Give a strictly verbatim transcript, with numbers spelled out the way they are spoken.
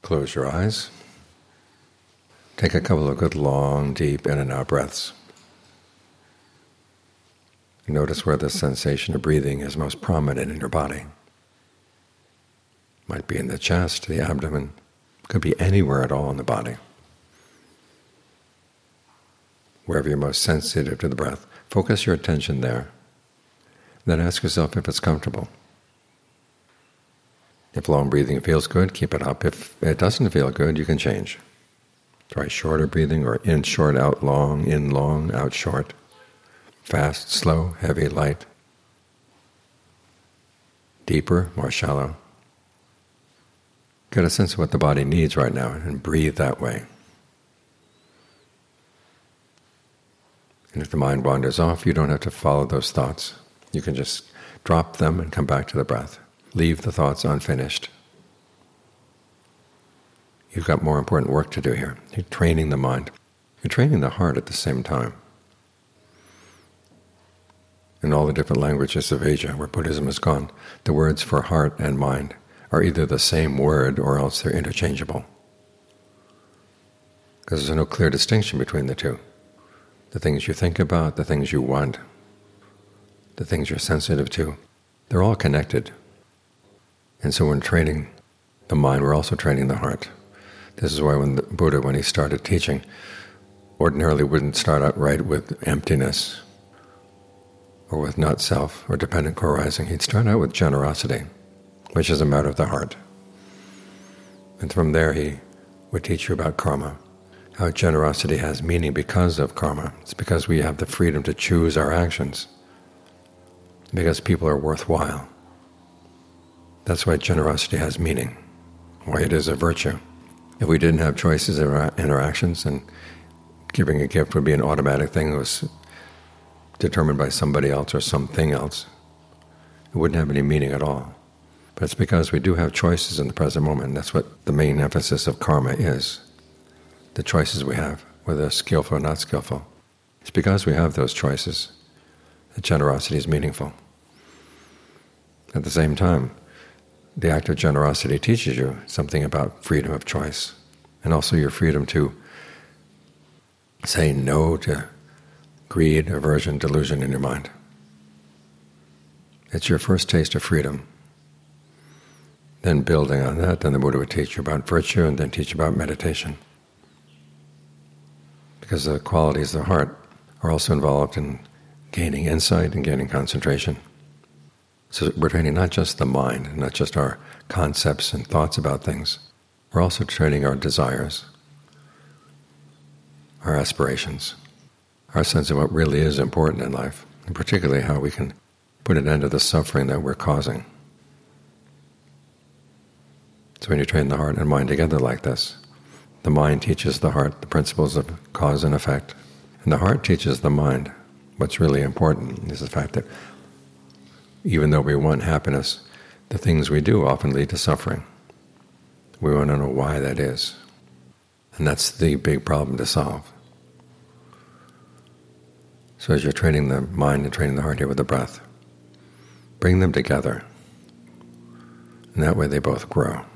Close your eyes. Take a couple of good long, deep in and out breaths. Notice where the sensation of breathing is most prominent in your body. Might be in the chest, the abdomen, could be anywhere at all in the body. Wherever you're most sensitive to the breath, focus your attention there. Then ask yourself if it's comfortable. If long breathing feels good, keep it up. If it doesn't feel good, you can change. Try shorter breathing, or in short, out long, in long, out short. Fast, slow, heavy, light. Deeper, more shallow. Get a sense of what the body needs right now and breathe that way. And if the mind wanders off, you don't have to follow those thoughts. You can just drop them and come back to the breath. Leave the thoughts unfinished. You've got more important work to do here. You're training the mind. You're training the heart at the same time. In all the different languages of Asia where Buddhism has gone, the words for heart and mind are either the same word or else they're interchangeable. Because there's no clear distinction between the two. The things you think about, the things you want, the things you're sensitive to, they're all connected. And so when training the mind, we're also training the heart. This is why when the Buddha, when he started teaching, ordinarily wouldn't start out right with emptiness or with not self or dependent co-arising. He'd start out with generosity, which is a matter of the heart. And from there he would teach you about karma, how generosity has meaning because of karma. It's because we have the freedom to choose our actions, because people are worthwhile. That's why generosity has meaning, why it is a virtue. If we didn't have choices in our, in our actions, and giving a gift would be an automatic thing that was determined by somebody else or something else, it wouldn't have any meaning at all. But it's because we do have choices in the present moment, and that's what the main emphasis of karma is, the choices we have, whether skillful or not skillful. It's because we have those choices that generosity is meaningful. At the same time, the act of generosity teaches you something about freedom of choice, and also your freedom to say no to greed, aversion, delusion in your mind. It's your first taste of freedom. Then building on that, then the Buddha would teach you about virtue and then teach you about meditation. Because the qualities of the heart are also involved in gaining insight and gaining concentration. So we're training not just the mind, not just our concepts and thoughts about things. We're also training our desires, our aspirations, our sense of what really is important in life, and particularly how we can put an end to the suffering that we're causing. So when you train the heart and mind together like this, the mind teaches the heart the principles of cause and effect, and the heart teaches the mind what's really important is the fact that even though we want happiness, the things we do often lead to suffering. We want to know why that is. And that's the big problem to solve. So as you're training the mind and training the heart here with the breath, bring them together. And that way they both grow.